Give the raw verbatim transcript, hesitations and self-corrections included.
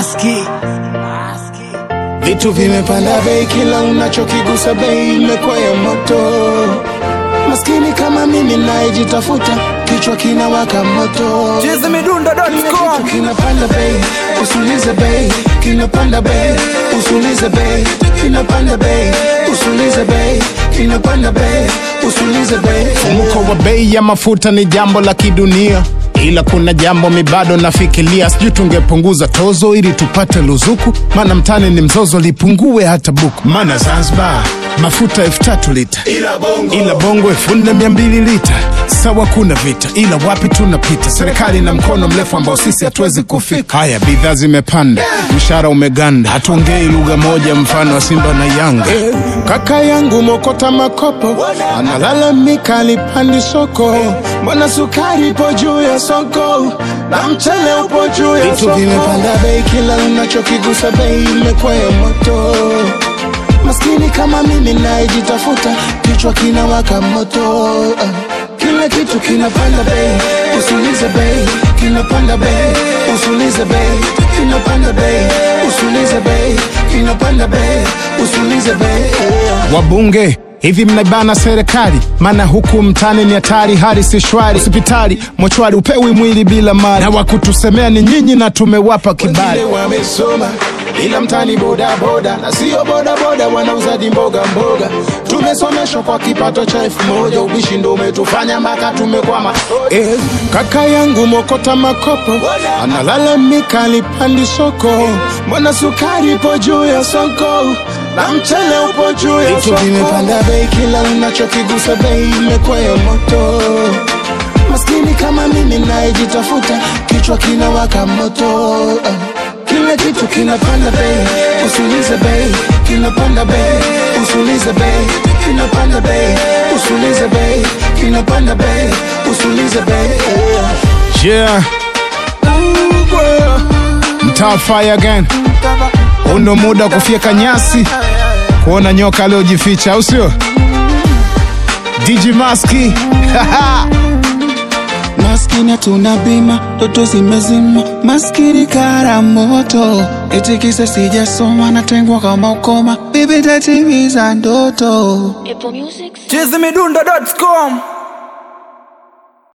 Maski. Vitu vimepanda bei, kila unachokigusa bei imekuwa ya moto. Maskini kama mimi naijitafuta, kichwa kinawaka moto. cheze midundo dot com. Kinapanda bei, usulize bei. Kinapanda bei, usulize bei. Kinapanda bei, usulize bei. Kinapanda bei, usulize bei. Mfumuko wa bei ya mafuta ni jambo la kidunia, ila kuna jambo mi bado nafikiria. Sijui tungepunguza tozo ili tupate luzuku, maana mtani ni mzozo, lipungue hata buku. Maana Zanzibar mafuta elfu tatu lita, Ila bongo, ila bongo elfu nne mia mbili lita. Sawa kuna vita, ila wapi tunapita? Serikali na mkono mrefu ambao sisi hatuwezi kufika. Haya bidhaa zimepanda, mshahara umeganda, hatuongei lugha moja mfano wa Simba na Yanga. kaka yangu mokota makopo analalamika alipandi soko, mbona sukari ipo juu ya soko na mchele upo juu ya soko. Vitu vimepanda bei, kila unachokigusa bei imekuwa ya moto. Maskini kama mimi naijitafuta, kichwa kinawaka moto. Kila kitu kinapanda bei, usulize bei. Kinapanda bei, usulize bei. Kinapanda bei, usulize bei. Kinapanda bei, usulize bei. Wabunge hivi mnaibana serikali, maana huku mtani ni hatari, hali si shwari. Hospitali mochwari upewi mwili bila mali, na wakutusemea ni nyinyi na tumewapa kibali. Wengine wamesoma ila mtani boda boda, na sio boda boda wanauza mboga mboga. Tumesomeshwa kwa kipato cha elfu moja, ubishi ndo umetufanya mpaka tumekwama. Eh, kaka yangu mokota makopo analalamika alipandi soko, mbona sukari ipo juu ya soko na mchele upo juu ya soko. Vitu vimepanda bei, kila unachokigusa bei imekuwa ya moto. Maskini kama mimi naijitafuta, kichwa kinawaka moto. Kila kitu kinapanda bei, usulize bei. Kinapanda bei, usulize bei. Kinapanda bei, usulize bei. Kinapanda bei, usulize bei. Yeah, mtaa fire again. Undo muda kufyeka nyasi, kuona nyoka leo jificha, au sio? D J Maski. Maskini tuna bima, toto zimezima. Maskini kara moto, eti kisa sijasoma natengwa kama ukoma. Bibi tatimiza ndoto. cheze midundo dot com.